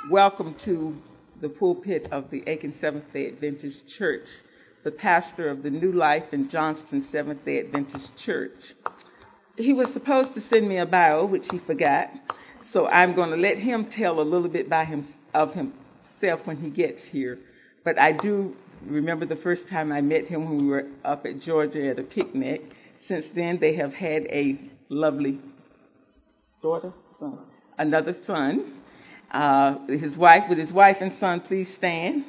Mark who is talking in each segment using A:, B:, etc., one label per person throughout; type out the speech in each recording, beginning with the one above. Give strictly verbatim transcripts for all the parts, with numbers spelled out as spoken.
A: Welcome to the pulpit of the Aiken Seventh-day Adventist Church, the pastor of the New Life in Johnston Seventh-day Adventist Church. He was supposed to send me a bio, which he forgot, so I'm going to let him tell a little bit by him, of himself when he gets here. But I do remember the first time I met him when we were up at Georgia at a picnic. Since then, they have had a lovely daughter, son, another son. Uh, his wife, with his wife and son, please stand.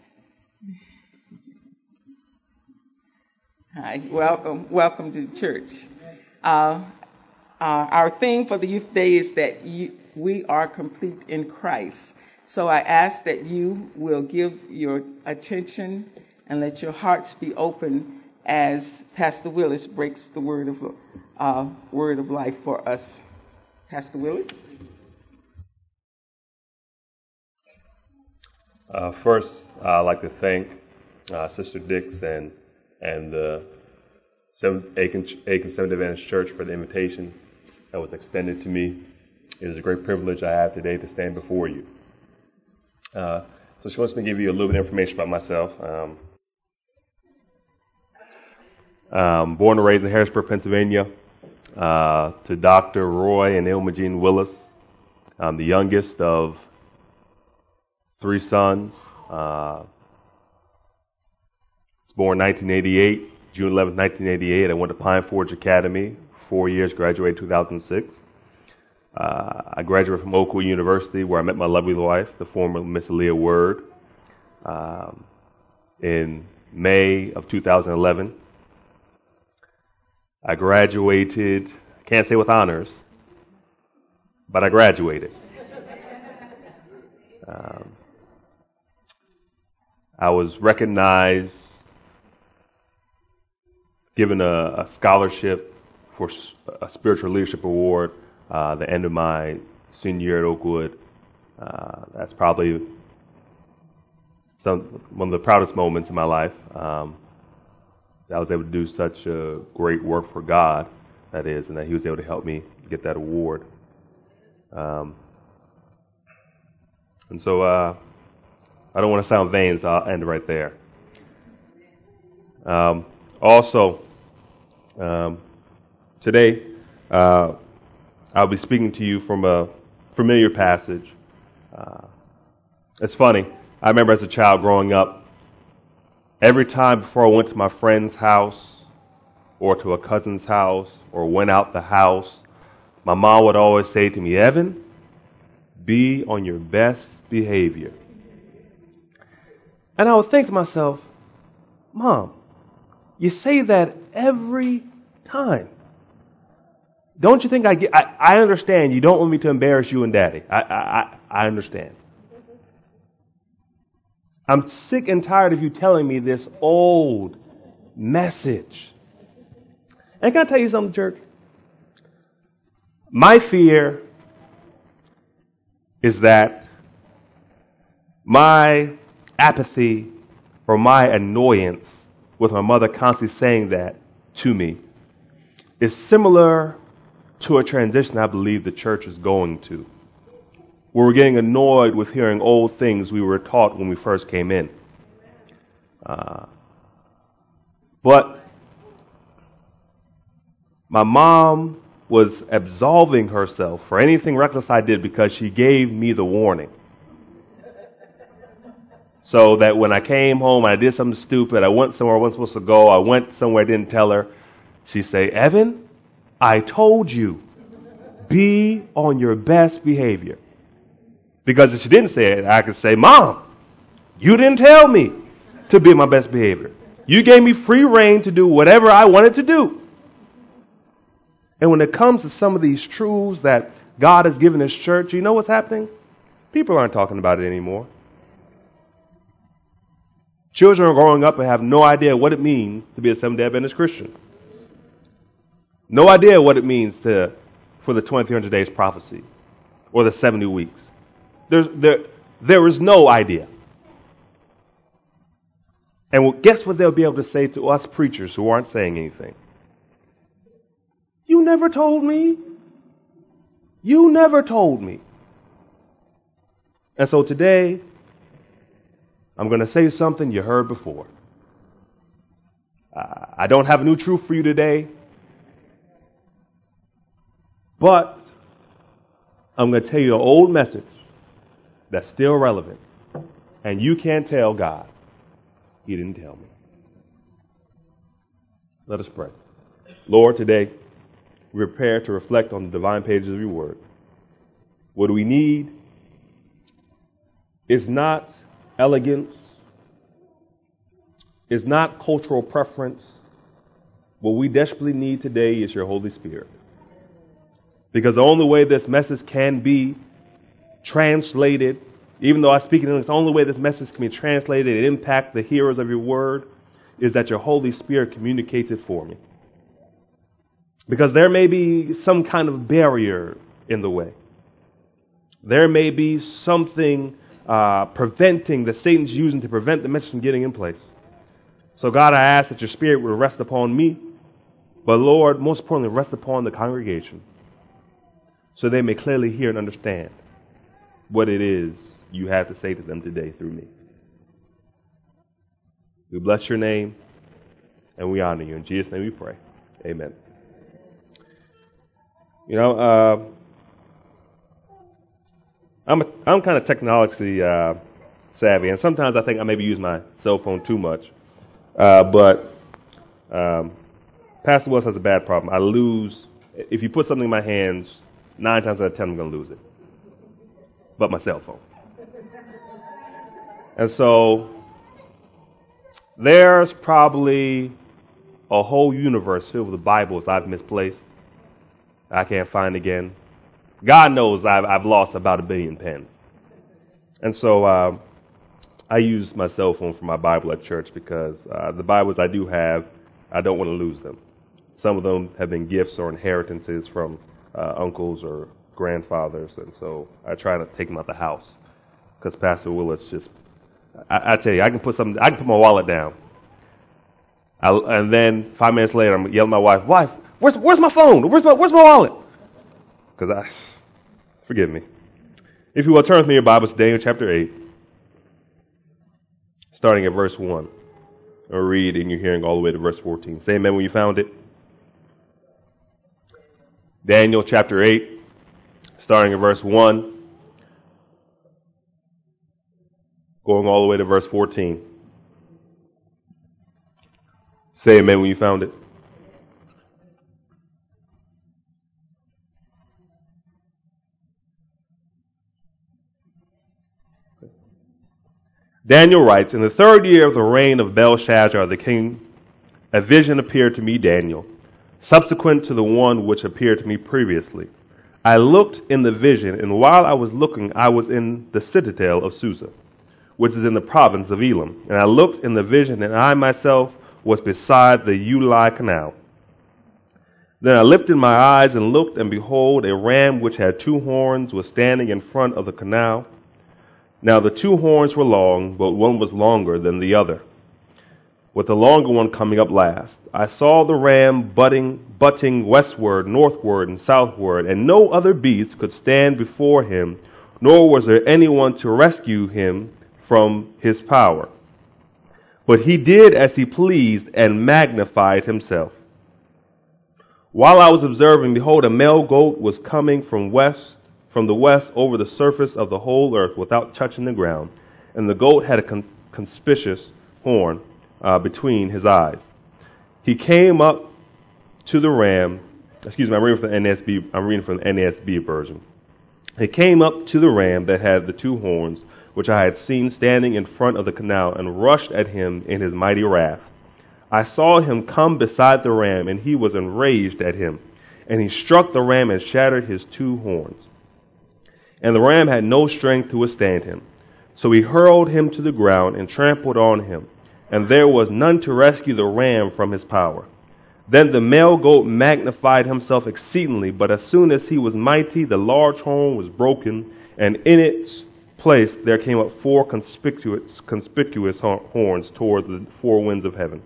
A: Hi, welcome, welcome to the church. Uh, uh, our theme for the Youth Day is that you, we are complete in Christ. So I ask that you will give your attention and let your hearts be open as Pastor Willis breaks the word of uh, word of life for us. Pastor Willis.
B: Uh, first, uh, I'd like to thank uh, Sister Dix and and the Seventh, Aiken, Aiken Seventh Adventist Church for the invitation that was extended to me. It is a great privilege I have today to stand before you. Uh, so she wants me to give you a little bit of information about myself. Um, um, born and raised in Harrisburg, Pennsylvania, uh, to Doctor Roy and Ilma Jean Willis. I'm the youngest of three sons. Uh, was born nineteen eighty-eight, June eleventh, nineteen eighty-eight. I went to Pine Forge Academy, four years, graduated two thousand six. Uh, I graduated from Oakwood University, where I met my lovely wife, the former Miss Aaliyah Word, um, in May of two thousand eleven. I graduated, can't say with honors, but I graduated. Um, I was recognized, given a, a scholarship for a spiritual leadership award uh, the end of my senior year at Oakwood. Uh, that's probably some one of the proudest moments in my life. Um, I was able to do such a great work for God, that is, and that He was able to help me get that award. Um, and so, uh, I don't want to sound vain, so I'll end right there. Um, also, um, today, uh, I'll be speaking to you from a familiar passage. Uh, it's funny. I remember as a child growing up, every time before I went to my friend's house or to a cousin's house or went out the house, my mom would always say to me, "Evan, be on your best behavior." And I would think to myself, Mom, you say that every time. Don't you think I get, I, I understand you don't want me to embarrass you and Daddy. I, I, I understand. I'm sick and tired of you telling me this old message. And can I tell you something, church? My fear is that my apathy or my annoyance with my mother constantly saying that to me is similar to a transition I believe the church is going to, where we're getting annoyed with hearing old things we were taught when we first came in. Uh, but my mom was absolving herself for anything reckless I did because she gave me the warning. So that when I came home, I did something stupid, I went somewhere I wasn't supposed to go, I went somewhere I didn't tell her, she'd say, "Evan, I told you, be on your best behavior." Because if she didn't say it, I could say, "Mom, you didn't tell me to be on my best behavior. You gave me free reign to do whatever I wanted to do." And when it comes to some of these truths that God has given His church, you know what's happening? People aren't talking about it anymore. Children are growing up and have no idea what it means to be a Seventh-day Adventist Christian. No idea what it means to for the twenty-three hundred days prophecy or the seventy weeks. There's, there, there is no idea. And well, guess what they'll be able to say to us preachers who aren't saying anything? "You never told me. You never told me." And so today, I'm going to say something you heard before. Uh, I don't have a new truth for you today, but I'm going to tell you an old message that's still relevant. And you can't tell God He didn't tell me. Let us pray. Lord, today, we prepare to reflect on the divine pages of your word. What we need is not elegance, is not cultural preference. What we desperately need today is your Holy Spirit. Because the only way this message can be translated, even though I speak in English, the only way this message can be translated and impact the hearers of your word is that your Holy Spirit communicates it for me. Because there may be some kind of barrier in the way. There may be something uh, preventing, that Satan's using to prevent the message from getting in place. So God, I ask that your Spirit will rest upon me, but Lord, most importantly, rest upon the congregation so they may clearly hear and understand what it is you have to say to them today through me. We bless your name and we honor you. In Jesus' name we pray. Amen. You know, uh, I'm a, I'm kind of technologically uh, savvy, and sometimes I think I maybe use my cell phone too much. Uh, but um, Pastor Wells has a bad problem. I lose, if you put something in my hands, nine times out of ten I'm going to lose it. But my cell phone. And so there's probably a whole universe filled with Bibles I've misplaced. I can't find again. God knows I've, I've lost about a billion pens. And so uh, I use my cell phone for my Bible at church because uh, the Bibles I do have, I don't want to lose them. Some of them have been gifts or inheritances from uh, uncles or grandfathers, and so I try not to take them out the house because Pastor Willis just, I, I tell you, I can put something, I can put my wallet down, I, and then five minutes later I'm yelling at my wife, wife, where's where's my phone? Where's my where's my wallet? Because I, forgive me. If you will turn with me your Bibles to Daniel chapter eight, starting at verse one, or read in your hearing all the way to verse fourteen. Say amen when you found it. Daniel chapter eight, starting at verse one, going all the way to verse fourteen. Say amen when you found it. Daniel writes, in the third year of the reign of Belshazzar the king, a vision appeared to me, Daniel, subsequent to the one which appeared to me previously. I looked in the vision, and while I was looking, I was in the citadel of Susa, which is in the province of Elam. And I looked in the vision, and I myself was beside the Ulai canal. Then I lifted my eyes and looked, and behold, a ram which had two horns was standing in front of the canal. Now the two horns were long, but one was longer than the other, with the longer one coming up last. I saw the ram butting, butting westward, northward, and southward, and no other beast could stand before him, nor was there anyone to rescue him from his power. But he did as he pleased and magnified himself. While I was observing, behold, a male goat was coming from west, from the west over the surface of the whole earth without touching the ground, and the goat had a con- conspicuous horn uh, between his eyes. He came up to the ram. Excuse me, I'm reading from the N A S B. I'm reading from the N A S B version. He came up to the ram that had the two horns, which I had seen standing in front of the canal, and rushed at him in his mighty wrath. I saw him come beside the ram, and he was enraged at him, and he struck the ram and shattered his two horns. And the ram had no strength to withstand him. So he hurled him to the ground and trampled on him, and there was none to rescue the ram from his power. Then the male goat magnified himself exceedingly, but as soon as he was mighty, the large horn was broken, and in its place there came up four conspicuous, conspicuous horns toward the four winds of heaven.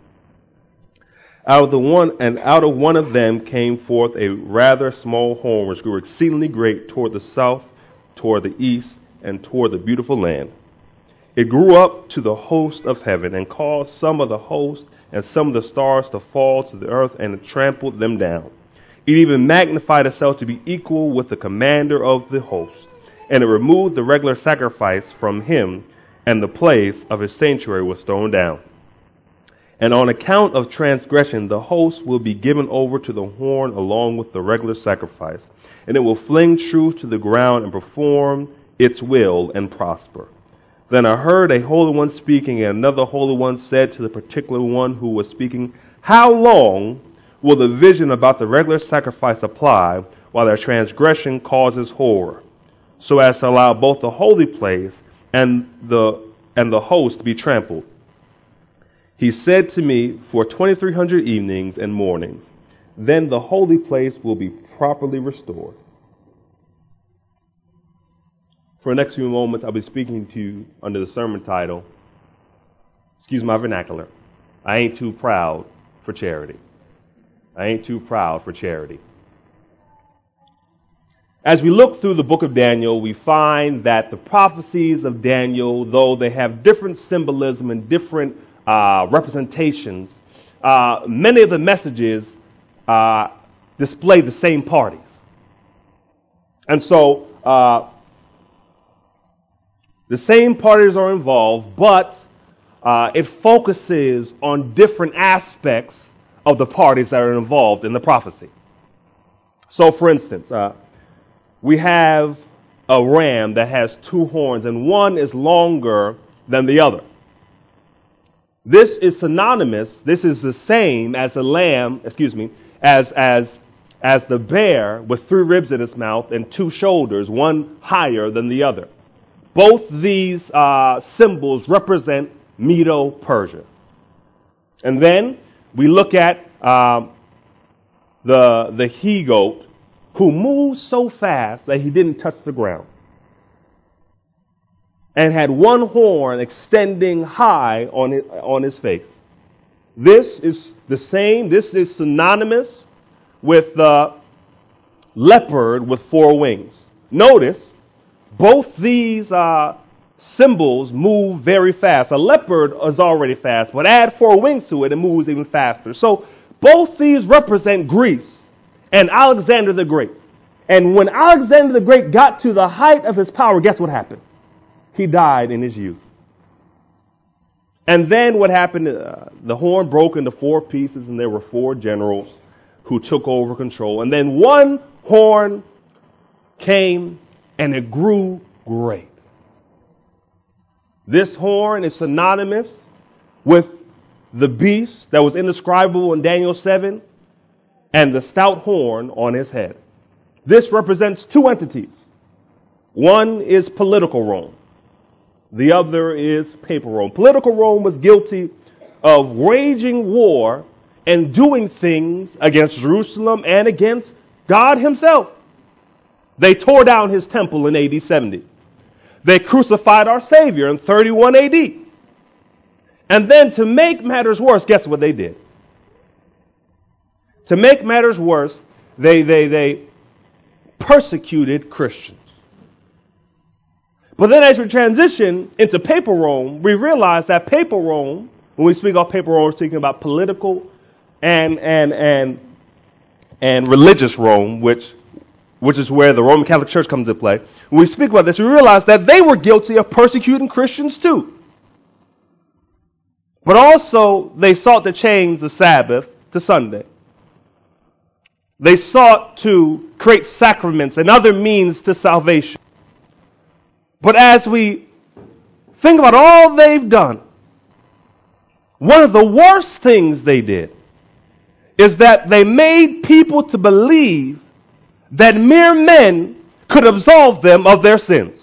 B: Out of the one, and out of one of them came forth a rather small horn, which grew exceedingly great toward the south, toward the east, and toward the beautiful land. It grew up to the host of heaven and caused some of the host and some of the stars to fall to the earth, and it trampled them down. It even magnified itself to be equal with the commander of the host, and it removed the regular sacrifice from him, and the place of his sanctuary was thrown down. And on account of transgression, the host will be given over to the horn along with the regular sacrifice, and it will fling truth to the ground and perform its will and prosper. Then I heard a holy one speaking, and another holy one said to the particular one who was speaking, "How long will the vision about the regular sacrifice apply while their transgression causes horror, so as to allow both the holy place and the and the host to be trampled?" He said to me, "For twenty-three hundred evenings and mornings, then the holy place will be properly restored." For the next few moments, I'll be speaking to you under the sermon title, excuse my vernacular, I ain't too proud for charity. I ain't too proud for charity. As we look through the book of Daniel, we find that the prophecies of Daniel, though they have different symbolism and different uh, representations, uh, many of the messages uh, display the same parties. And so, uh, the same parties are involved, but uh, it focuses on different aspects of the parties that are involved in the prophecy. So, for instance, uh, we have a ram that has two horns, and one is longer than the other. This is synonymous. This is the same as a lamb, excuse me, as as as the bear with three ribs in its mouth and two shoulders, one higher than the other. Both these uh, symbols represent Medo-Persia. And then we look at uh, the the he-goat, who moved so fast that he didn't touch the ground, and had one horn extending high on it, on his face. This is the same. This is synonymous with the leopard with four wings. Notice, both these uh, symbols move very fast. A leopard is already fast, but add four wings to it, it moves even faster. So both these represent Greece and Alexander the Great. And when Alexander the Great got to the height of his power, guess what happened? He died in his youth. And then what happened? Uh, the horn broke into four pieces, and there were four generals who took over control. And then one horn came, and it grew great. This horn is synonymous with the beast that was indescribable in Daniel seven and the stout horn on his head. This represents two entities. One is political Rome. The other is papal Rome. Political Rome was guilty of waging war and doing things against Jerusalem and against God himself. They tore down his temple in A D seventy. They crucified our Savior in thirty-one A D. And then to make matters worse, guess what they did? To make matters worse, they, they, they persecuted Christians. But then as we transition into papal Rome, we realize that papal Rome, when we speak of papal Rome, we're speaking about political and and and and religious Rome, which which is where the Roman Catholic Church comes into play. When we speak about this, we realize that they were guilty of persecuting Christians too. But also, they sought to change the Sabbath to Sunday. They sought to create sacraments and other means to salvation. But as we think about all they've done, one of the worst things they did is that they made people to believe that mere men could absolve them of their sins.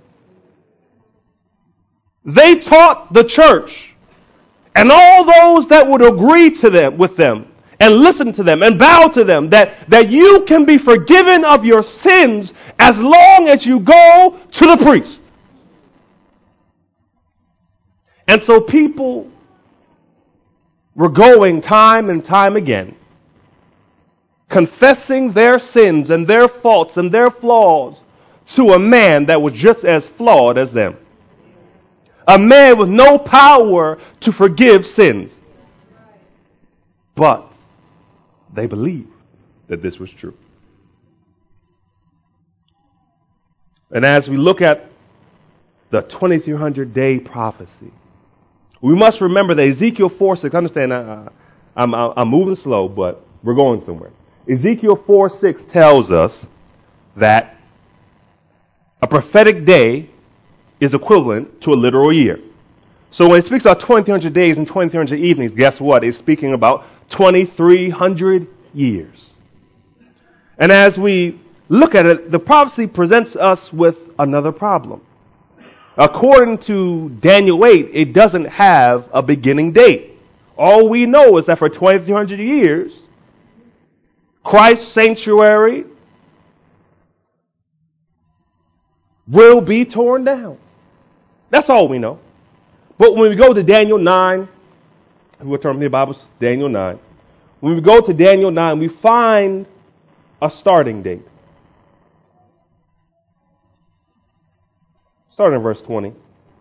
B: They taught the church and all those that would agree to them with them and listen to them and bow to them that, that you can be forgiven of your sins as long as you go to the priest. And so people were going time and time again, confessing their sins and their faults and their flaws to a man that was just as flawed as them. A man with no power to forgive sins. But they believed that this was true. And as we look at the twenty-three hundred day prophecy, we must remember that Ezekiel four six, understand, I, I'm, I'm moving slow, but we're going somewhere. Ezekiel four six tells us that a prophetic day is equivalent to a literal year. So when it speaks about twenty-three hundred days and twenty-three hundred evenings, guess what? It's speaking about twenty-three hundred years. And as we look at it, the prophecy presents us with another problem. According to Daniel eight, it doesn't have a beginning date. All we know is that for twenty-three hundred years, Christ's sanctuary will be torn down. That's all we know. But when we go to Daniel nine, we'll turn to the Bibles, Daniel nine. When we go to Daniel nine, we find a starting date. Starting in verse twenty.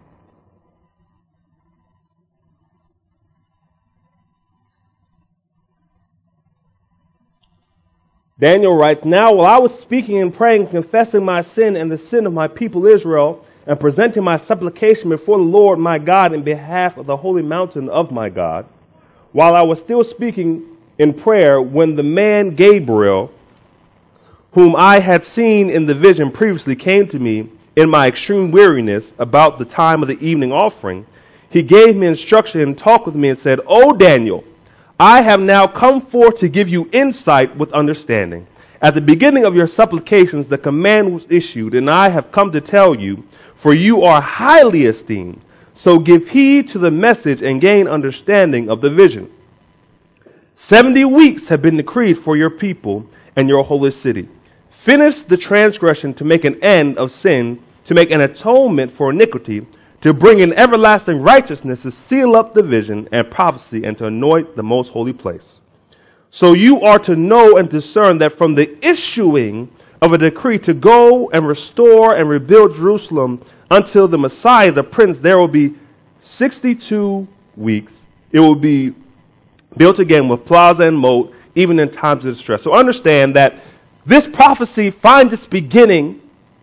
B: Daniel writes, "Now while I was speaking and praying, confessing my sin and the sin of my people Israel, and presenting my supplication before the Lord my God in behalf of the holy mountain of my God, while I was still speaking in prayer, when the man Gabriel, whom I had seen in the vision previously, came to me in my extreme weariness about the time of the evening offering, he gave me instruction and talked with me and said, 'O Daniel, I have now come forth to give you insight with understanding. At the beginning of your supplications, the command was issued, and I have come to tell you, for you are highly esteemed. So give heed to the message and gain understanding of the vision. Seventy weeks have been decreed for your people and your holy city. Finish the transgression to make an end of sin, to make an atonement for iniquity, to bring in everlasting righteousness, to seal up the vision and prophecy, and to anoint the most holy place. So you are to know and discern that from the issuing of a decree to go and restore and rebuild Jerusalem until the Messiah, the Prince, there will be sixty-two weeks. It will be built again with plaza and moat, even in times of distress.'" So understand that this prophecy finds its beginning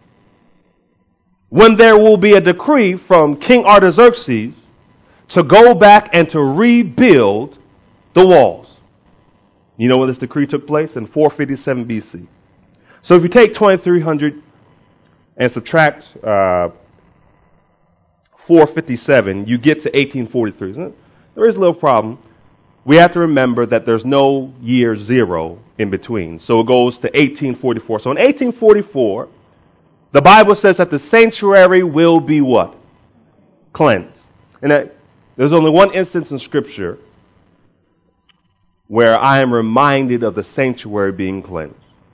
B: when there will be a decree from King Artaxerxes to go back and to rebuild the walls. You know when this decree took place? In four fifty-seven B C. So if you take twenty-three hundred and subtract uh, four fifty-seven, you get to eighteen forty-three. There is a little problem. We have to remember that there's no year zero in between. So it goes to eighteen forty-four. So in eighteen forty-four, the Bible says that the sanctuary will be what? Cleansed. And that there's only one instance in Scripture where I am reminded of the sanctuary being cleansed.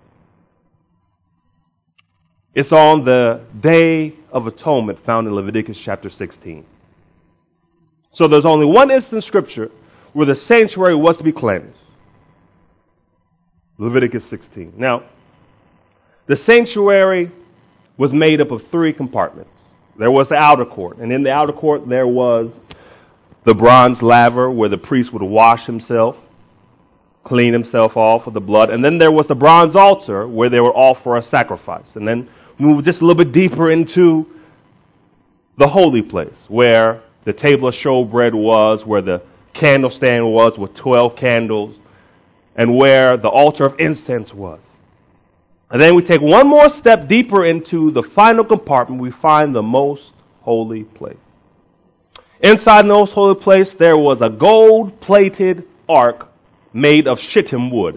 B: It's on the Day of Atonement found in Leviticus chapter sixteen. So there's only one instance in Scripture where the sanctuary was to be cleansed. Leviticus sixteen. Now, the sanctuary was made up of three compartments. There was the outer court, and in the outer court there was the bronze laver where the priest would wash himself, clean himself off with the blood, and then there was the bronze altar where they would offer a sacrifice. And then move just a little bit deeper into the holy place where the table of showbread was, where the candle stand was with twelve candles, and where the altar of incense was. And then we take one more step deeper into the final compartment, we find the most holy place. Inside the most holy place, there was a gold-plated ark made of shittim wood.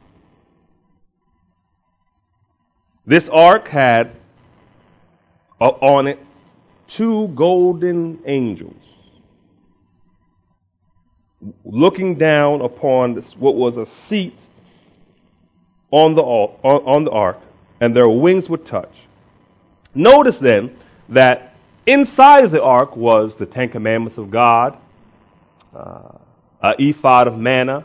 B: This ark had uh, on it two golden angels looking down upon this, what was a seat on the on, on the ark, and their wings would touch. Notice then that inside of the ark was the Ten Commandments of God, uh, an ephod of manna,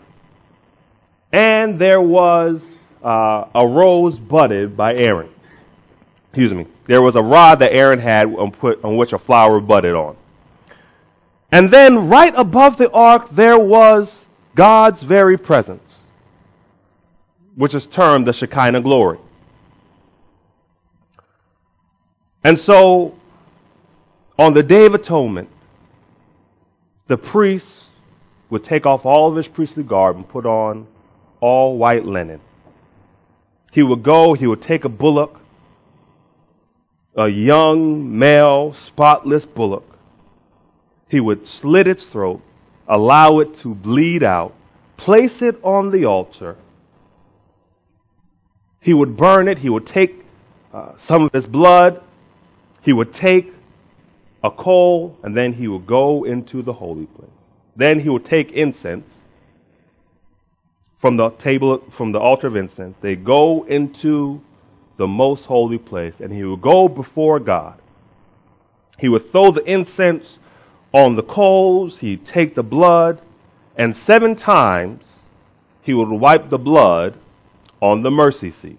B: and there was uh, a rose budded by Aaron. excuse me, there was a rod that Aaron had on, put, on which a flower budded on. And then right above the ark, there was God's very presence, which is termed the Shekinah glory. And so, on the Day of Atonement, the priest would take off all of his priestly garb and put on all white linen. He would go, he would take a bullock, a young, male, spotless bullock. He would slit its throat, allow it to bleed out, place it on the altar. He would burn it. He would take uh, some of his blood. He would take a coal, and then he would go into the holy place. Then he would take incense from the table, from the altar of incense. They go into the most holy place, and he would go before God. He would throw the incense on the coals. He'd take the blood, and seven times he would wipe the blood on the mercy seat.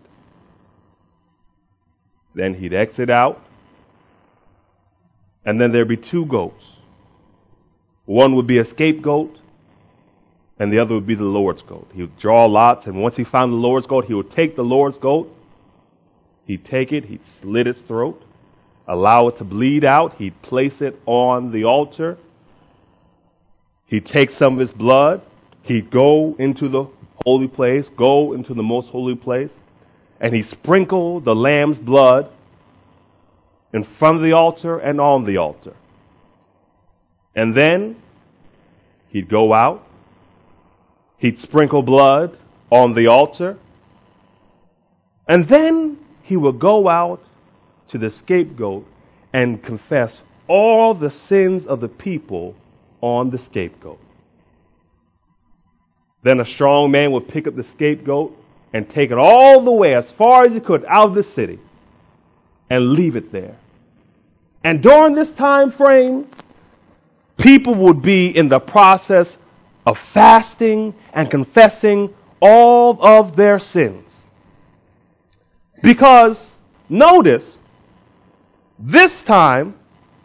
B: Then he'd exit out, and then there'd be two goats. One would be a scapegoat, and the other would be the Lord's goat. He would draw lots, and once he found the Lord's goat, he would take the Lord's goat. He'd take it, he'd slit its throat, allow it to bleed out. He'd place it on the altar. He'd take some of his blood. He'd go into the holy place, go into the most holy place, and he'd sprinkle the lamb's blood in front of the altar and on the altar. And then he'd go out. He'd sprinkle blood on the altar. And then he would go out to the scapegoat and confess all the sins of the people on the scapegoat. Then a strong man would pick up the scapegoat and take it all the way as far as he could out of the city and leave it there. And during this time frame, people would be in the process of fasting and confessing all of their sins. Because, notice, this time,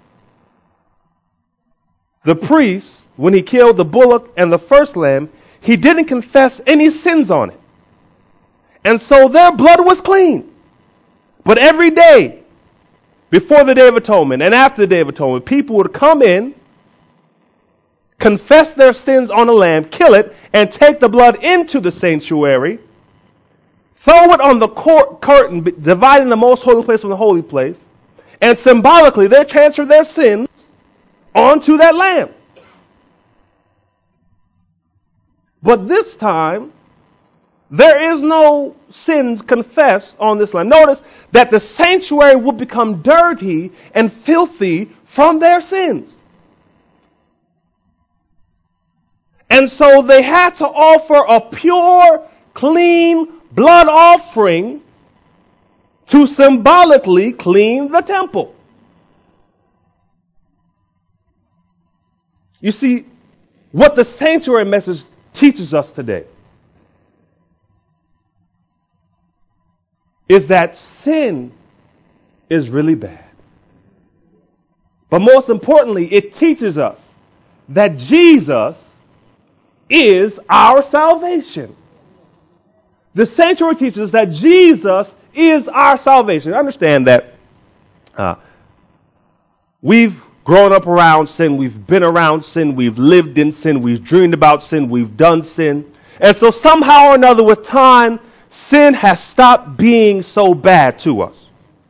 B: the priest, when he killed the bullock and the first lamb, he didn't confess any sins on it. And so their blood was clean. But every day, before the Day of Atonement and after the Day of Atonement, people would come in, confess their sins on a lamb, kill it, and take the blood into the sanctuary, throw it on the court curtain, dividing the most holy place from the holy place, and symbolically they transfer their sins onto that lamb. But this time, there is no sins confessed on this lamb. Notice that the sanctuary would become dirty and filthy from their sins. And so they had to offer a pure, clean blood offering to symbolically clean the temple. You see, what the sanctuary message teaches us today is that sin is really bad. But most importantly, it teaches us that Jesus is our salvation. The sanctuary teaches us that Jesus is our salvation. Understand that uh, we've grown up around sin, we've been around sin, we've lived in sin, we've dreamed about sin, we've done sin. And so somehow or another with time, sin has stopped being so bad to us.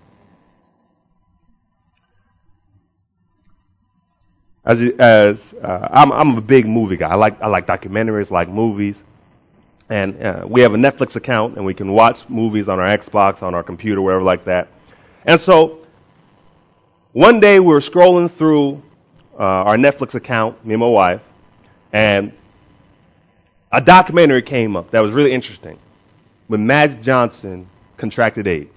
B: As, as uh, I'm, I'm a big movie guy. I like I like documentaries, I like movies, and uh, we have a Netflix account, and we can watch movies on our Xbox, on our computer, wherever like that. And so one day we were scrolling through uh, our Netflix account, me and my wife, and a documentary came up that was really interesting. When Magic Johnson contracted AIDS.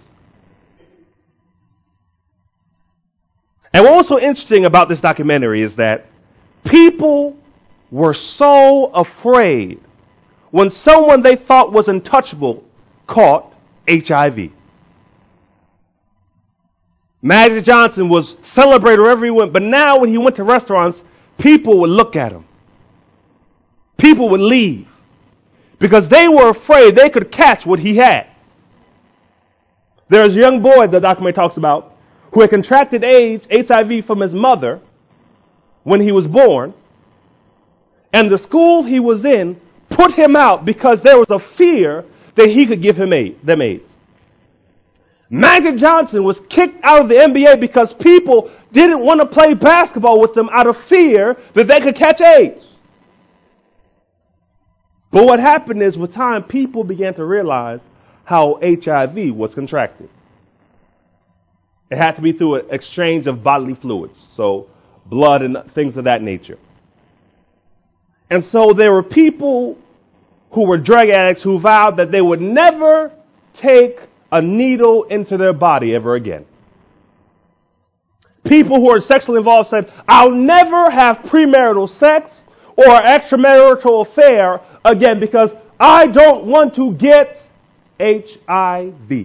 B: And what was so interesting about this documentary is that people were so afraid when someone they thought was untouchable caught H I V. Magic Johnson was celebrated wherever he went, but now when he went to restaurants, people would look at him. People would leave because they were afraid they could catch what he had. There's a young boy the documentary talks about who had contracted AIDS, H I V from his mother when he was born, and the school he was in put him out because there was a fear that he could give him AIDS, them AIDS. Magic Johnson was kicked out of the N B A because people didn't want to play basketball with them out of fear that they could catch AIDS. But what happened is with time, people began to realize how H I V was contracted. It had to be through an exchange of bodily fluids, so blood and things of that nature. And so there were people who were drug addicts who vowed that they would never take a needle into their body ever again. People who are sexually involved said, I'll never have premarital sex or extramarital affair again because I don't want to get H I V.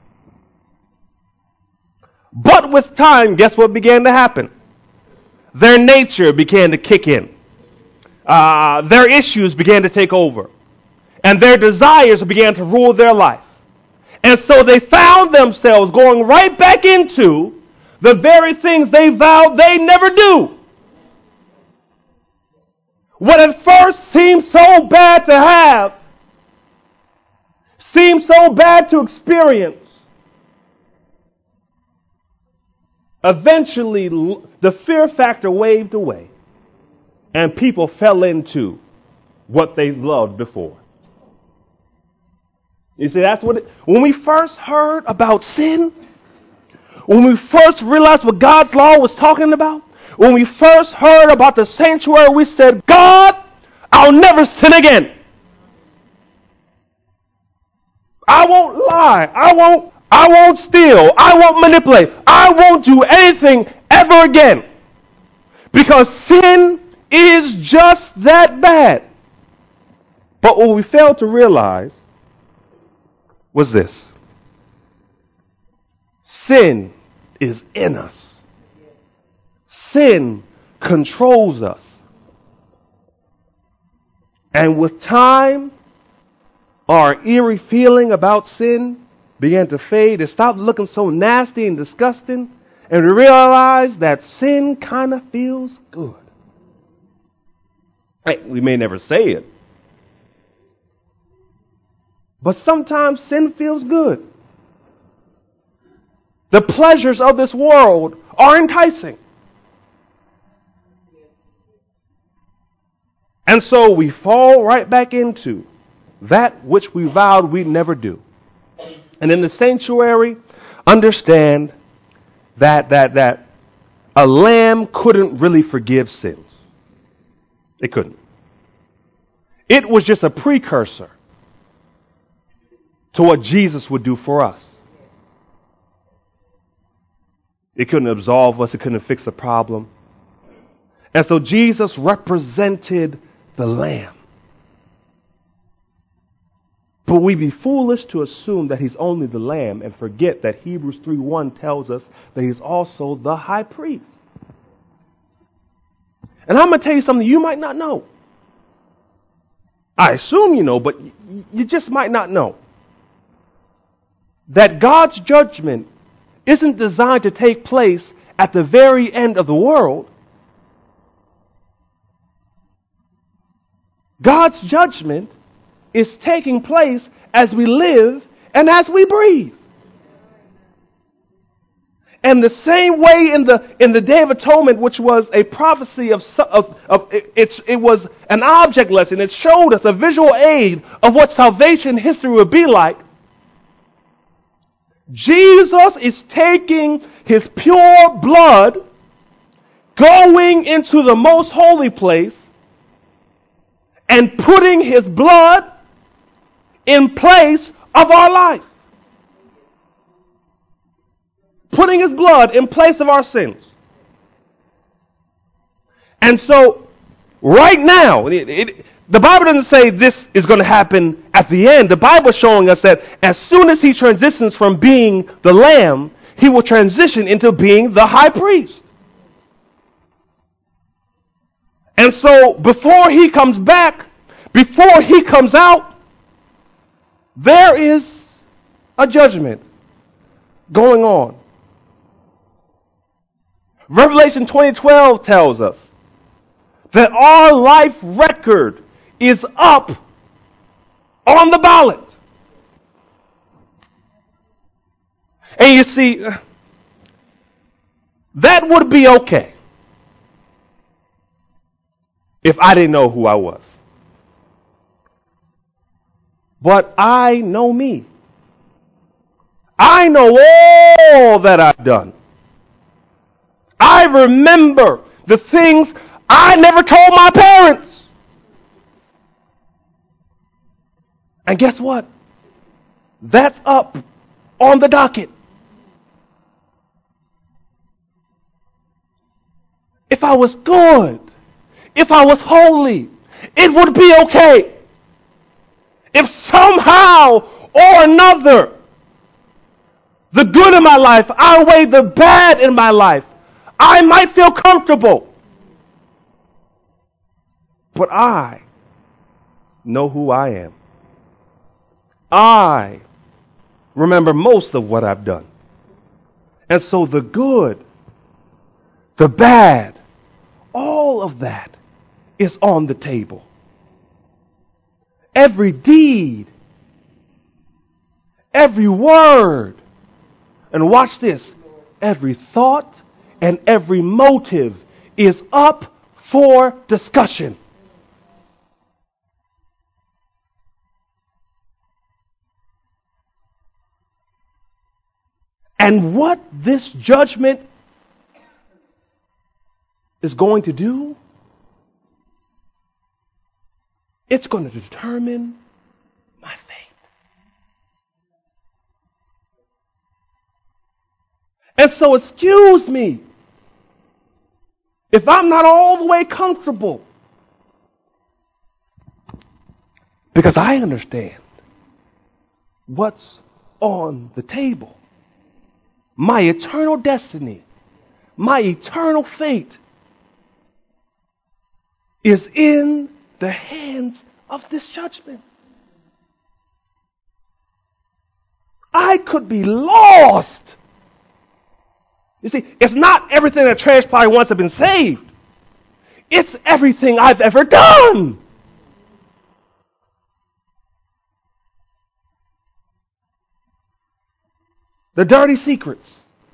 B: But with time, guess what began to happen? Their nature began to kick in. Uh, their issues began to take over. And their desires began to rule their life. And so they found themselves going right back into the very things they vowed they never do. What at first seemed so bad to have, seemed so bad to experience, eventually the fear factor waved away and people fell into what they loved before. You see, that's what it, when we first heard about sin, when we first realized what God's law was talking about, when we first heard about the sanctuary, we said, God, I'll never sin again. I won't lie. I won't, I won't steal. I won't manipulate. I won't do anything ever again. Because sin is just that bad. But what we failed to realize was this. Sin is in us. Sin controls us. And with time, our eerie feeling about sin began to fade. It stopped looking so nasty and disgusting. And we realized that sin kind of feels good. Hey, we may never say it. But sometimes sin feels good. The pleasures of this world are enticing. And so we fall right back into that which we vowed we'd never do. And in the sanctuary, understand that that that a lamb couldn't really forgive sins. It couldn't. It was just a precursor to what Jesus would do for us. It couldn't absolve us. It couldn't fix the problem. And so Jesus represented the Lamb. But we'd be foolish to assume that he's only the Lamb and forget that Hebrews three one tells us that he's also the high priest. And I'm going to tell you something you might not know. I assume you know, but you just might not know. That God's judgment isn't designed to take place at the very end of the world. God's judgment is taking place as we live and as we breathe. And the same way in the in the Day of Atonement, which was a prophecy of, of, of it, it's, it was an object lesson. It showed us a visual aid of what salvation history would be like. Jesus is taking his pure blood, going into the most holy place, and putting his blood in place of our life. Putting his blood in place of our sins. And so, right now, it, it, the Bible doesn't say this is going to happen at the end. The Bible is showing us that as soon as he transitions from being the lamb, he will transition into being the high priest. And so before he comes back, before he comes out, there is a judgment going on. Revelation twenty twelve tells us that our life record is up on the ballot. And you see, that would be okay if I didn't know who I was. But I know me. I know all that I've done. I remember the things I never told my parents. And guess what? That's up on the docket. If I was good, if I was holy, it would be okay. If somehow or another, the good in my life outweighed the bad in my life, I might feel comfortable. But I know who I am. I remember most of what I've done. And so the good, the bad, all of that is on the table. Every deed, every word, and watch this, every thought and every motive is up for discussion. And what this judgment is going to do, it's going to determine my fate. And so excuse me if I'm not all the way comfortable, because I understand what's on the table. My eternal destiny, my eternal fate is in the hands of this judgment. I could be lost. You see, it's not everything that transpired once I've been saved. It's everything I've ever done. The dirty secrets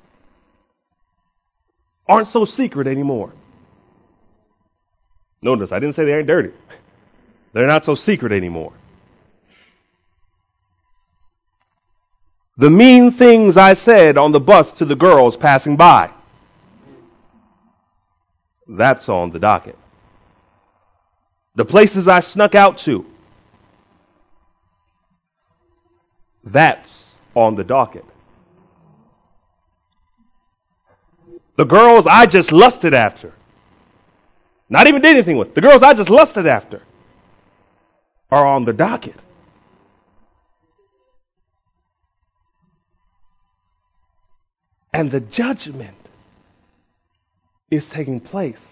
B: aren't so secret anymore. Notice, I didn't say they ain't dirty. They're not so secret anymore. The mean things I said on the bus to the girls passing by, that's on the docket. The places I snuck out to, that's on the docket. The girls I just lusted after, not even did anything with, the girls I just lusted after are on the docket. And the judgment is taking place.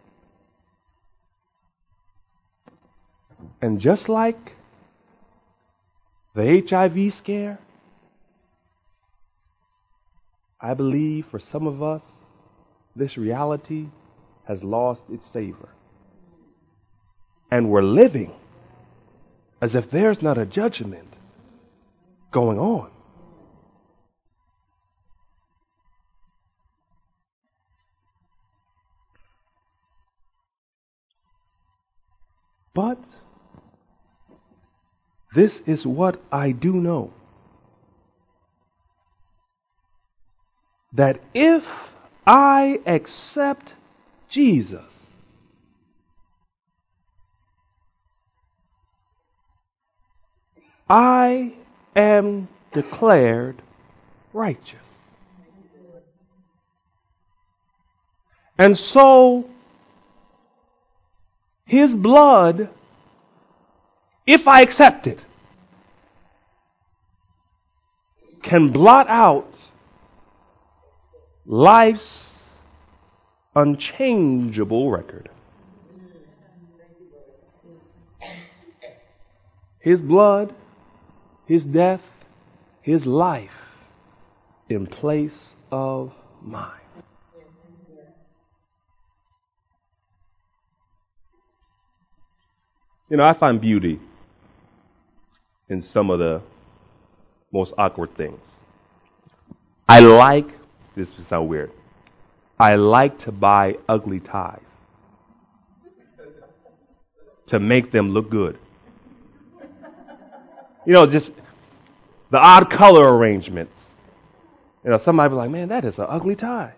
B: And just like the H I V scare, I believe for some of us, this reality has lost its savor. And we're living as if there's not a judgment going on. But this is what I do know. That if I accept Jesus, I am declared righteous. And so, His blood, if I accept it, can blot out life's unchangeable record. His blood, his death, his life in place of mine. You know, I find beauty in some of the most awkward things. I like, this will sound weird, I like to buy ugly ties to make them look good. You know, just the odd color arrangements. You know, somebody be like, man, that is an ugly tie.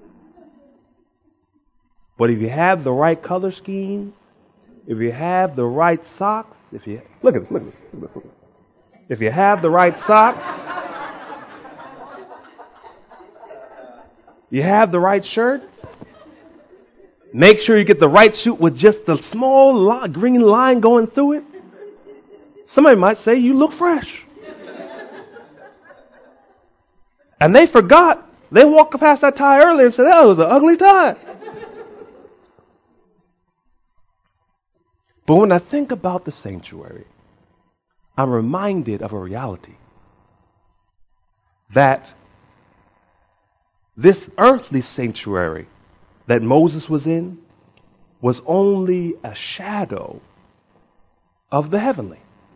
B: But if you have the right color schemes, if you have the right socks, if you look at this, look at this, look at this, look at this. If you have the right socks, you have the right shirt, make sure you get the right suit with just the small li- green line going through it. Somebody might say you look fresh. And they forgot. They walked past that tie earlier and said, that was an ugly tie. But when I think about the sanctuary, I'm reminded of a reality. That this earthly sanctuary that Moses was in was only a shadow of the heavenly.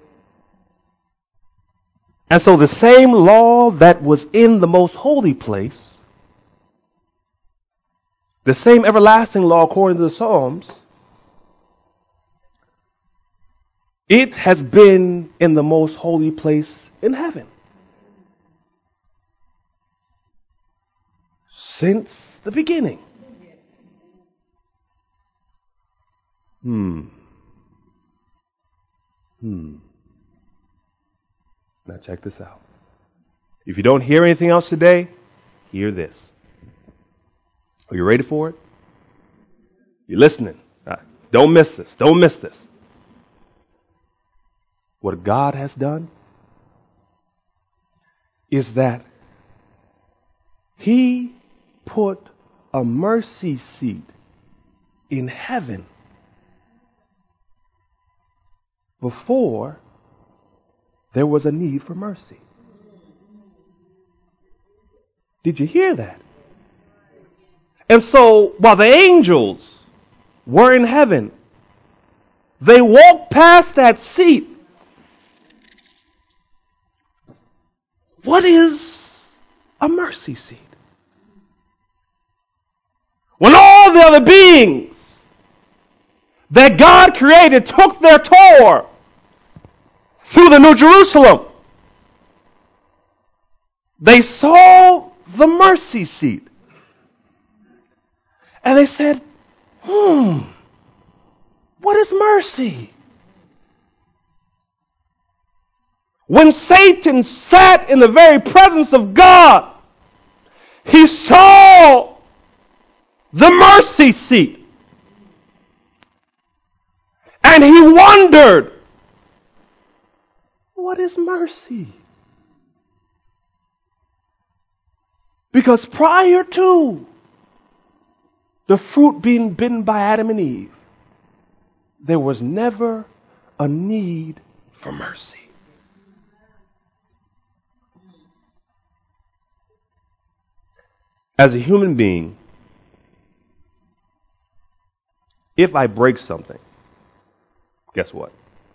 B: And so the same law that was in the most holy place, the same everlasting law according to the Psalms, it has been in the most holy place in heaven since the beginning. Hmm. Hmm. Now check this out. If you don't hear anything else today, hear this. Are you ready for it? You're listening. Right. Don't miss this. Don't miss this. What God has done is that He put a mercy seat in heaven before there was a need for mercy. Did you hear that? And so while the angels were in heaven, they walked past that seat. What is a mercy seat? When all the other beings that God created took their tour through the New Jerusalem, they saw the mercy seat. And they said, hmm, what is mercy? When Satan sat in the very presence of God, he saw the mercy seat. And he wondered, what is mercy? Because prior to the fruit being bitten by Adam and Eve, there was never a need for mercy. As a human being, if I break something, guess what?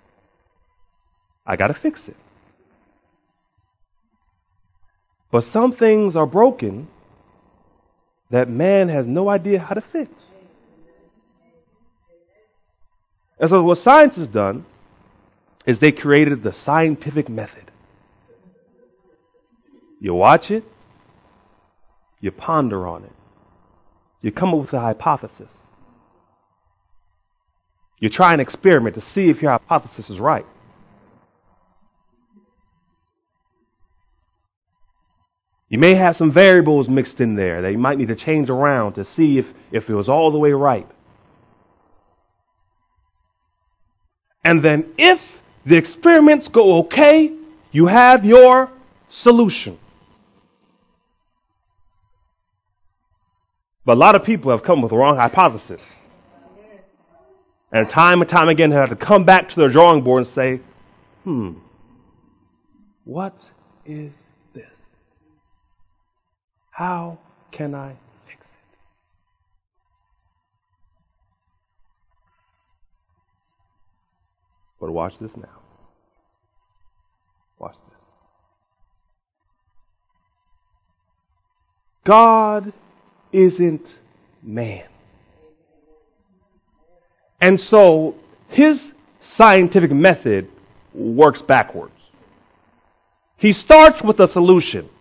B: I got to fix it. But some things are broken that man has no idea how to fix. And so what science has done is they created the scientific method. You watch it, you ponder on it, you come up with a hypothesis. You try an experiment to see if your hypothesis is right. You may have some variables mixed in there that you might need to change around to see if, if it was all the way right. And then if the experiments go okay, you have your solution. But a lot of people have come with the wrong hypothesis. And time and time again have to come back to their drawing board and say, hmm, what is this? How can I fix it? But watch this now. Watch this. God isn't man. And so his scientific method works backwards. He starts with a solution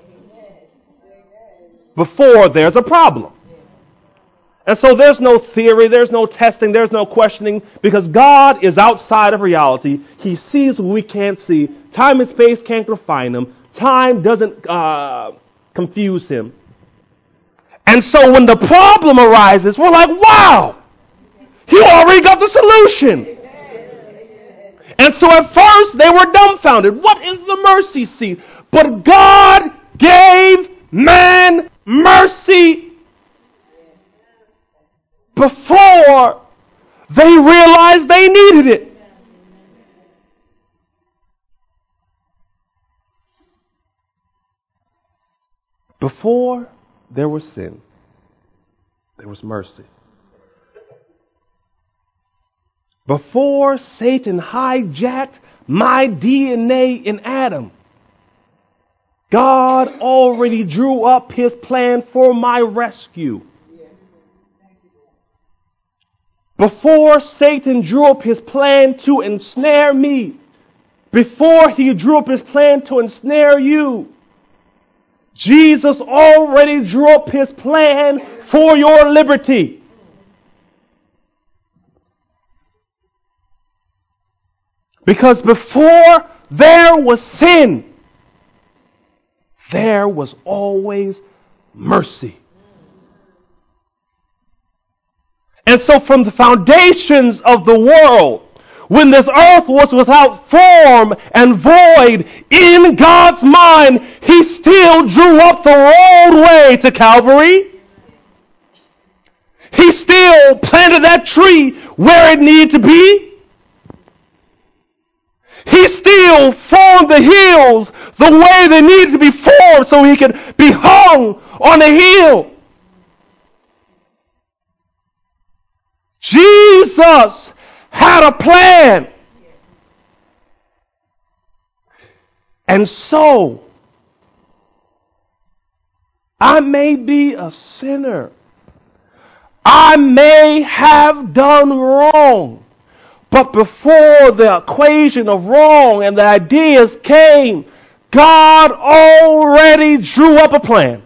B: before there's a problem. And so there's no theory, there's no testing, there's no questioning, because God is outside of reality. He sees what we can't see. Time and space can't confine him. Time doesn't uh, confuse him. And so when the problem arises, we're like, wow! He already got the solution. And so at first they were dumbfounded. What is the mercy seat? But God gave man mercy before they realized they needed it. Before there was sin, there was mercy. Before Satan hijacked my D N A in Adam, God already drew up his plan for my rescue. Before Satan drew up his plan to ensnare me, before he drew up his plan to ensnare you, Jesus already drew up his plan for your liberty. Because before there was sin, there was always mercy. And so from the foundations of the world, when this earth was without form and void, in God's mind, he still drew up the roadway to Calvary. He still planted that tree where it needed to be. He still formed the hills the way they needed to be formed so he could be hung on a hill. Jesus had a plan. And so, I may be a sinner. I may have done wrong. But before the equation of wrong and the ideas came, God already drew up a plan.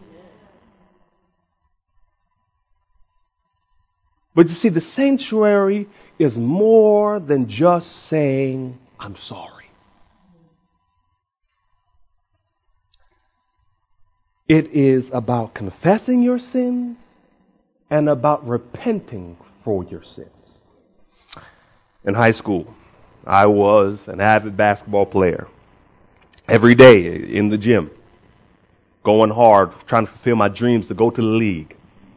B: But you see, the sanctuary is more than just saying, I'm sorry. It is about confessing your sins and about repenting for your sins. In high school, I was an avid basketball player. Every day in the gym, going hard, trying to fulfill my dreams to go to the league.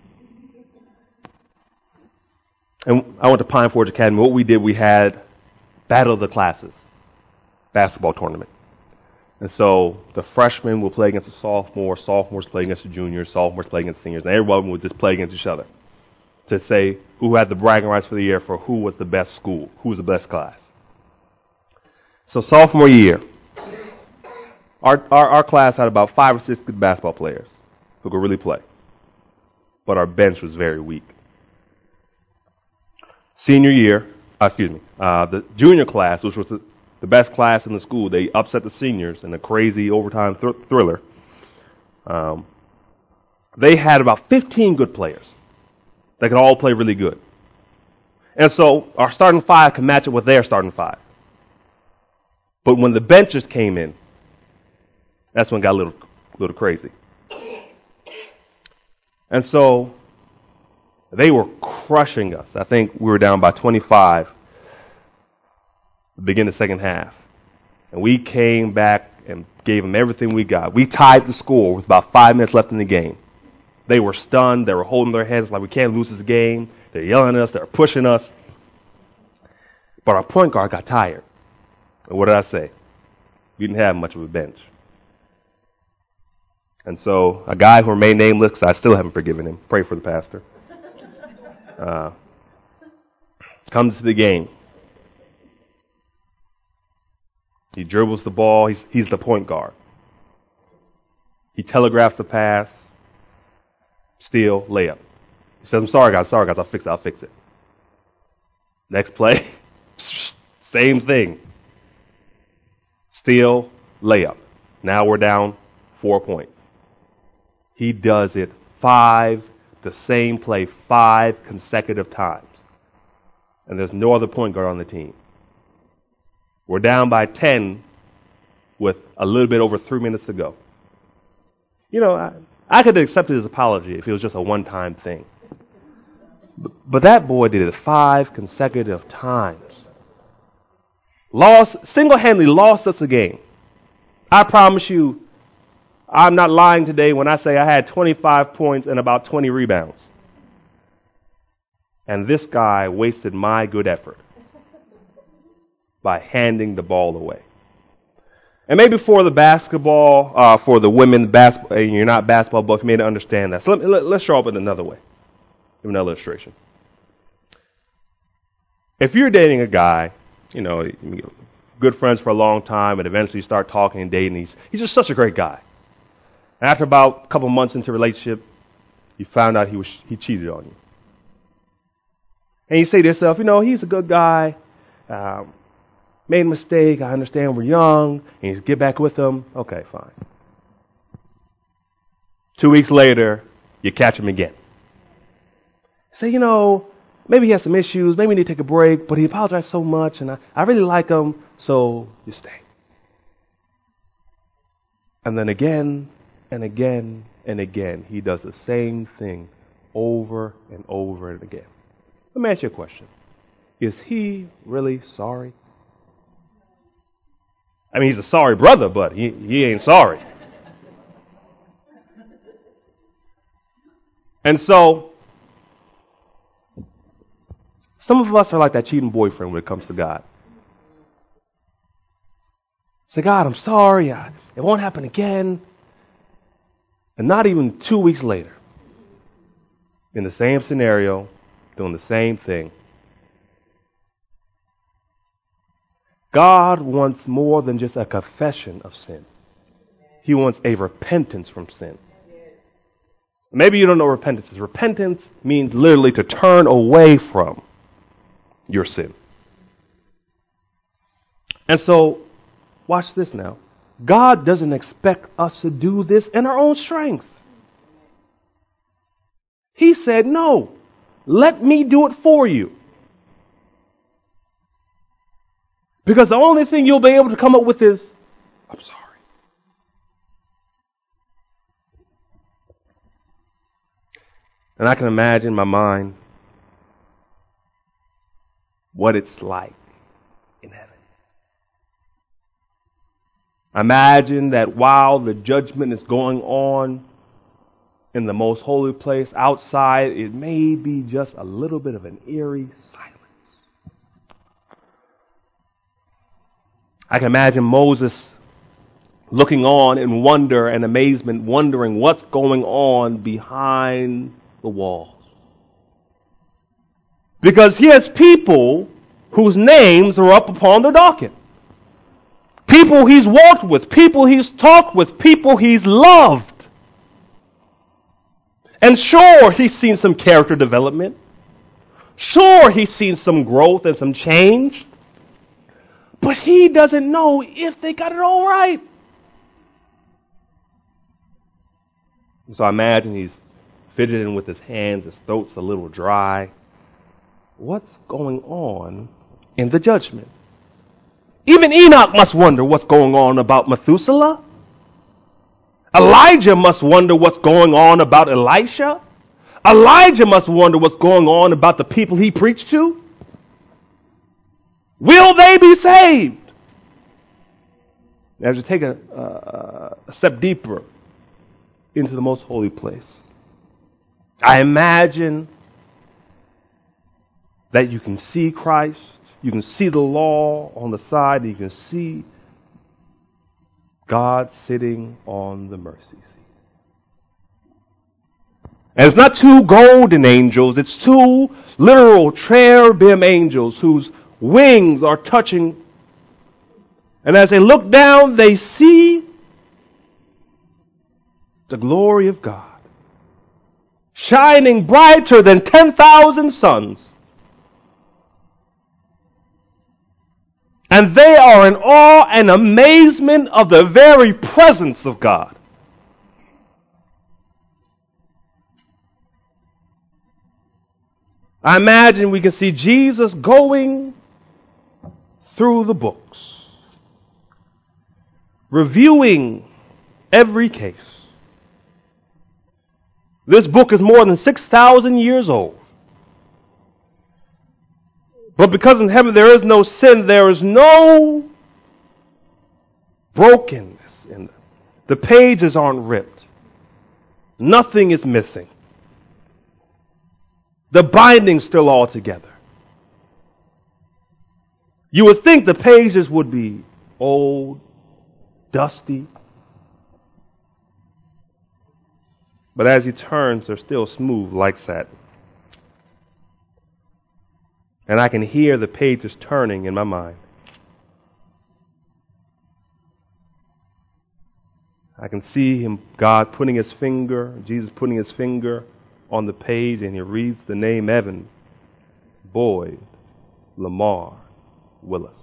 B: And I went to Pine Forge Academy. What we did, we had Battle of the Classes, basketball tournament. And so the freshmen would play against the sophomores, sophomores play against the juniors, sophomores play against seniors, and everyone would just play against each other to say who had the bragging rights for the year for who was the best school, who was the best class. So sophomore year, our, our, our class had about five or six good basketball players who could really play. But our bench was very weak. Senior year, uh, excuse me, uh, the junior class, which was the, the best class in the school, they upset the seniors in a crazy overtime thr- thriller. Um, they had about fifteen good players. They could all play really good. And so our starting five could match it with their starting five. But when the benches came in, that's when it got a little, little crazy. And so they were crushing us. I think we were down by twenty-five at the beginning of the second half. And we came back and gave them everything we got. We tied the score with about five minutes left in the game. They were stunned. They were holding their heads like we can't lose this game. They're yelling at us. They're pushing us. But our point guard got tired. And what did I say? We didn't have much of a bench. And so a guy who remained nameless, 'cause I still haven't forgiven him. Pray for the pastor. Uh, comes to the game. He dribbles the ball. He's, he's the point guard. He telegraphs the pass. Steal, layup. He says, I'm sorry, guys. Sorry, guys. I'll fix it. I'll fix it. Next play. Same thing. Steal, layup. Now we're down four points. He does it five, the same play five consecutive times. And there's no other point guard on the team. We're down by ten with a little bit over three minutes to go. You know, I, I could have accepted his apology if it was just a one-time thing. But, but that boy did it five consecutive times. Lost, single-handedly lost us a game. I promise you, I'm not lying today when I say I had twenty-five points and about twenty rebounds. And this guy wasted my good effort by handing the ball away. And maybe for the basketball, uh, for the women, basketball, and you're not basketball buff, you may not understand that. So let, let, let's show up in another way. Give another illustration. If you're dating a guy, you know, good friends for a long time, and eventually you start talking and dating, he's, he's just such a great guy. And after about a couple months into a relationship, you found out he was he cheated on you. And you say to yourself, you know, he's a good guy. Um, made a mistake. I understand we're young. And you get back with him. Okay, fine. Two weeks later, you catch him again. Say, you know, maybe he has some issues. Maybe we need to take a break. But he apologized so much. And I, I really like him. So you stay. And then again and again and again, he does the same thing over and over and again. Let me ask you a question. Is he really sorry? I mean, he's a sorry brother, but he, he ain't sorry. And so, some of us are like that cheating boyfriend when it comes to God. Say, God, I'm sorry. I, it won't happen again. And not even two weeks later, in the same scenario, doing the same thing. God wants more than just a confession of sin. He wants a repentance from sin. Maybe you don't know what repentance is. Repentance means literally to turn away from your sin. And so, watch this now. God doesn't expect us to do this in our own strength. He said, no. Let me do it for you. Because the only thing you'll be able to come up with is, I'm sorry. And I can imagine in my mind what it's like in heaven. Imagine that while the judgment is going on in the most holy place outside, it may be just a little bit of an eerie silence. I can imagine Moses looking on in wonder and amazement, wondering what's going on behind the walls. Because he has people whose names are up upon the docket. People he's walked with, people he's talked with, people he's loved. And sure, he's seen some character development. Sure, he's seen some growth and some change. But he doesn't know if they got it all right. And so I imagine he's fidgeting with his hands, his throat's a little dry. What's going on in the judgment? Even Enoch must wonder what's going on about Methuselah. Elijah must wonder what's going on about Elisha. Elijah must wonder what's going on about the people he preached to. Will they be saved? As you take a, uh, a step deeper into the most holy place, I imagine that you can see Christ, you can see the law on the side, and you can see God sitting on the mercy seat. And it's not two golden angels, it's two literal cherubim angels whose wings are touching. And as they look down, they see the glory of God shining brighter than ten thousand suns. And they are in awe and amazement of the very presence of God. I imagine we can see Jesus going through the books, reviewing every case. This book is more than six thousand years old. But because in heaven there is no sin, there is no brokenness in them. The pages aren't ripped. Nothing is missing. The binding's still all together. You would think the pages would be old, dusty. But as he turns, they're still smooth like satin. And I can hear the pages turning in my mind. I can see him, God putting his finger, Jesus putting his finger on the page, and he reads the name Evan Boyd Lamar Willis.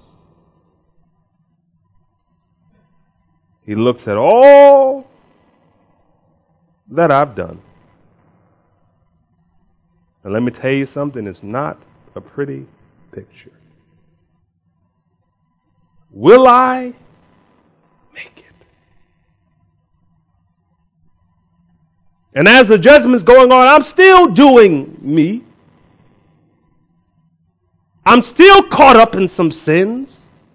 B: He looks at all that I've done. And let me tell you something, it's not a pretty picture. Will I make it? And as the judgment's going on, I'm still doing me. I'm still caught up in some sins.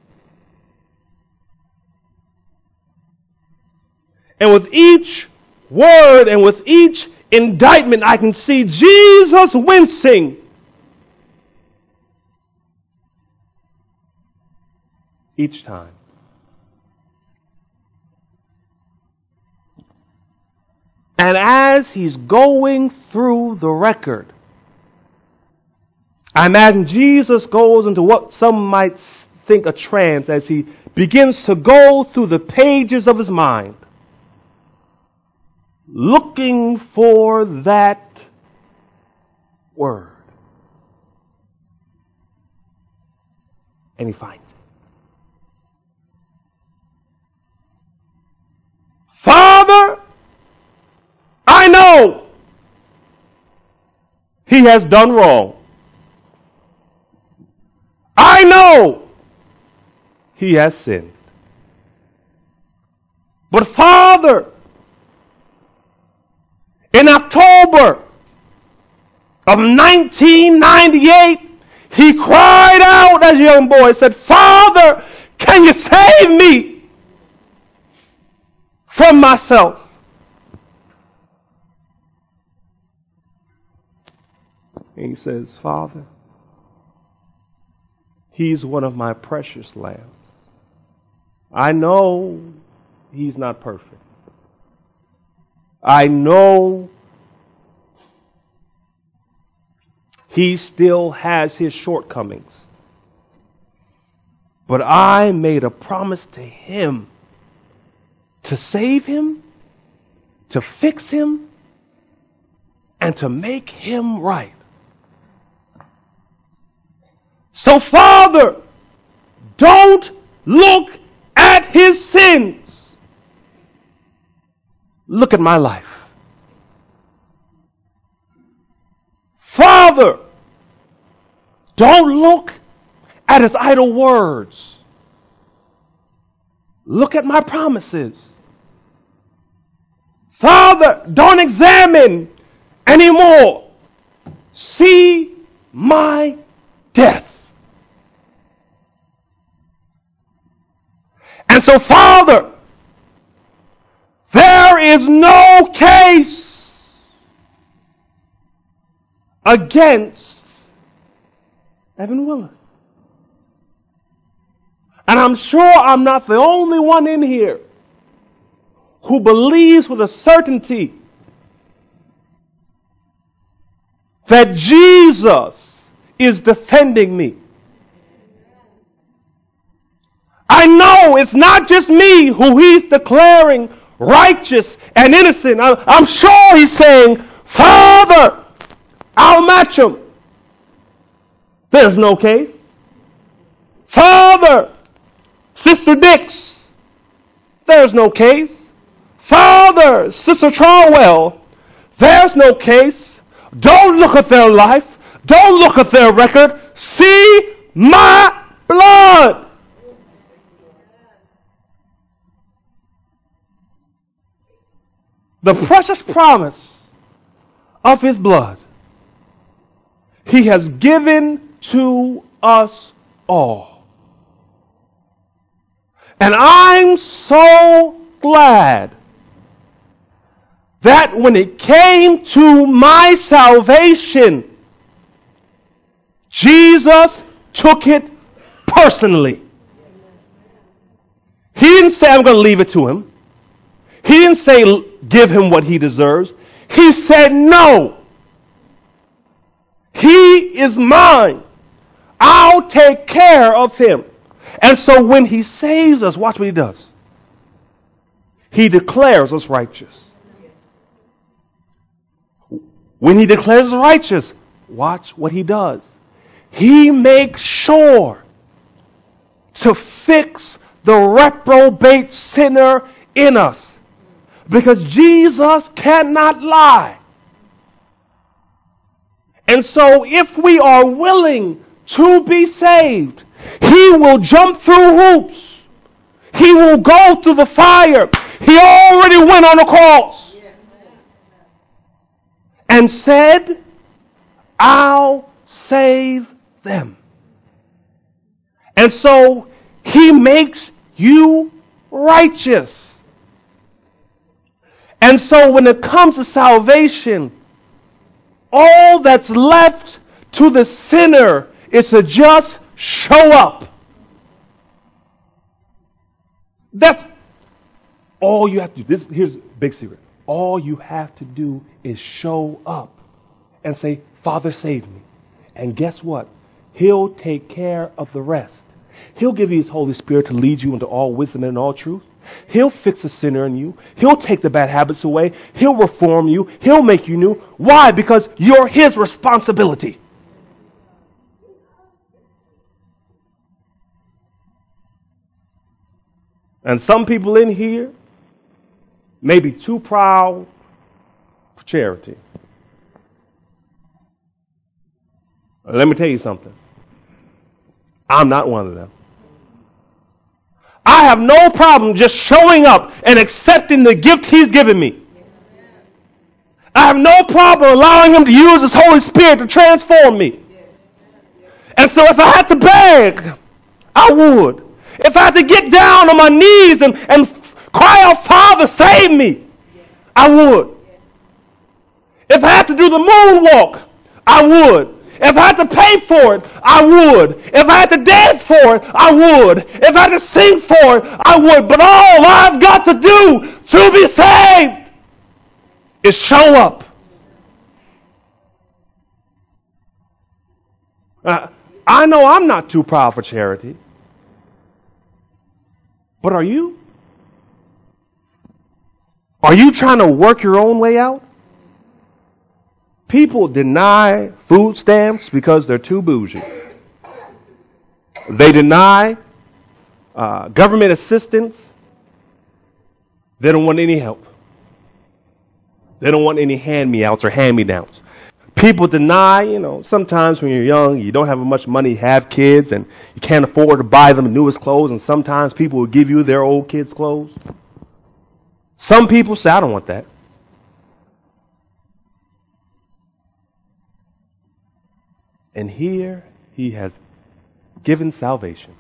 B: And with each word and with each indictment, I can see Jesus wincing. Each time. And as he's going through the record, I imagine Jesus goes into what some might think a trance as he begins to go through the pages of his mind, looking for that word. And he finds it. Father, I know he has done wrong. I know he has sinned. But Father, in October of nineteen ninety-eight, he cried out as a young boy, said, Father, can you save me from myself? And he says, Father, he's one of my precious lambs. I know he's not perfect. I know he still has his shortcomings. But I made a promise to him to save him, to fix him, and to make him right. So, Father, don't look at his sins. Look at my life. Father, don't look at his idle words. Look at my promises. Father, don't examine anymore. See my death. And so, Father, there is no case against Evan Willis. And I'm sure I'm not the only one in here who believes with a certainty that Jesus is defending me. I know it's not just me who he's declaring righteous and innocent. I'm sure he's saying, Father, I'll match him. There's no case. Father, Sister Dix, there's no case. Father, Sister Charwell, there's no case. Don't look at their life. Don't look at their record. See my blood. The precious promise of his blood he has given to us all. And I'm so glad that when it came to my salvation, Jesus took it personally. He didn't say, I'm going to leave it to him. He didn't say, give him what he deserves. He said, no. He is mine. I'll take care of him. And so when he saves us, watch what he does. He declares us righteous. When he declares us righteous, watch what he does. He makes sure to fix the reprobate sinner in us. Because Jesus cannot lie. And so if we are willing to be saved, he will jump through hoops. He will go through the fire. He already went on the cross and said, I'll save them. And so he makes you righteous. And so when it comes to salvation, all that's left to the sinner is to just show up. That's all you have to do. This, here's a big secret. All you have to do is show up and say, Father, save me. And guess what? He'll take care of the rest. He'll give you his Holy Spirit to lead you into all wisdom and all truth. He'll fix the sinner in you. He'll take the bad habits away. He'll reform you. He'll make you new. Why? Because you're his responsibility. And some people in here may be too proud for charity. Let me tell you something. I'm not one of them. I have no problem just showing up and accepting the gift he's given me. I have no problem allowing him to use his Holy Spirit to transform me. And so if I had to beg, I would. If I had to get down on my knees and, and cry out, Father, save me, I would. If I had to do the moonwalk, I would. If I had to pay for it, I would. If I had to dance for it, I would. If I had to sing for it, I would. But all I've got to do to be saved is show up. Uh, I know I'm not too proud for charity. But are you? Are you trying to work your own way out? People deny food stamps because they're too bougie. They deny uh, government assistance. They don't want any help. They don't want any hand-me-outs or hand-me-downs. People deny, you know, sometimes when you're young, you don't have much money, you have kids, and you can't afford to buy them the newest clothes, and sometimes people will give you their old kids' clothes. Some people say, I don't want that. And here he has given salvation.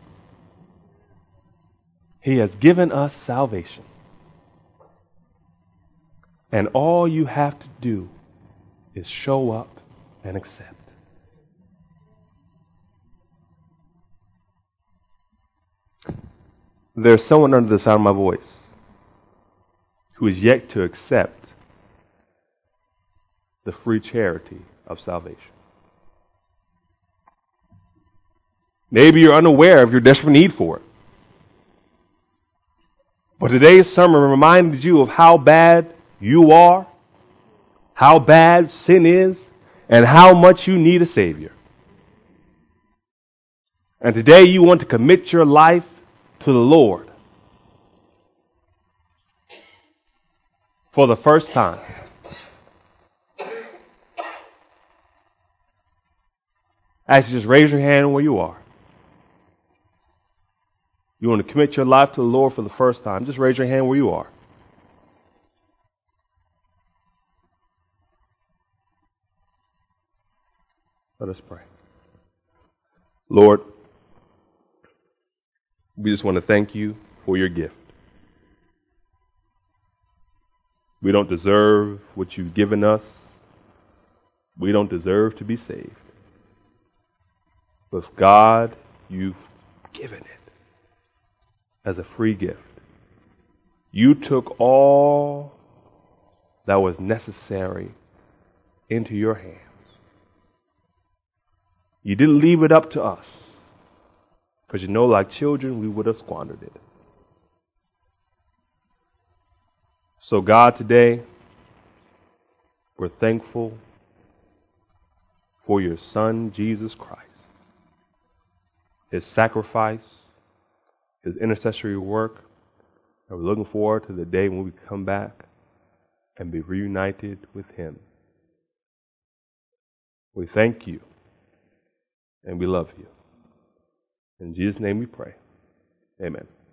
B: He has given us salvation. And all you have to do is show up and accept. There's someone under the sound of my voice who is yet to accept the free charity of salvation. Maybe you're unaware of your desperate need for it. But today's sermon reminded you of how bad you are, how bad sin is, and how much you need a Savior. And today you want to commit your life to the Lord for the first time. I ask you just raise your hand where you are. You want to commit your life to the Lord for the first time. Just raise your hand where you are. Let us pray. Lord, we just want to thank you for your gift. We don't deserve what you've given us. We don't deserve to be saved. But God, you've given it as a free gift. You took all that was necessary into your hands. You didn't leave it up to us, because you know, like children, we would have squandered it. So God, today, we're thankful for your Son, Jesus Christ, his sacrifice, his intercessory work, and we're looking forward to the day when we come back and be reunited with him. We thank you and we love you. In Jesus' name we pray. Amen.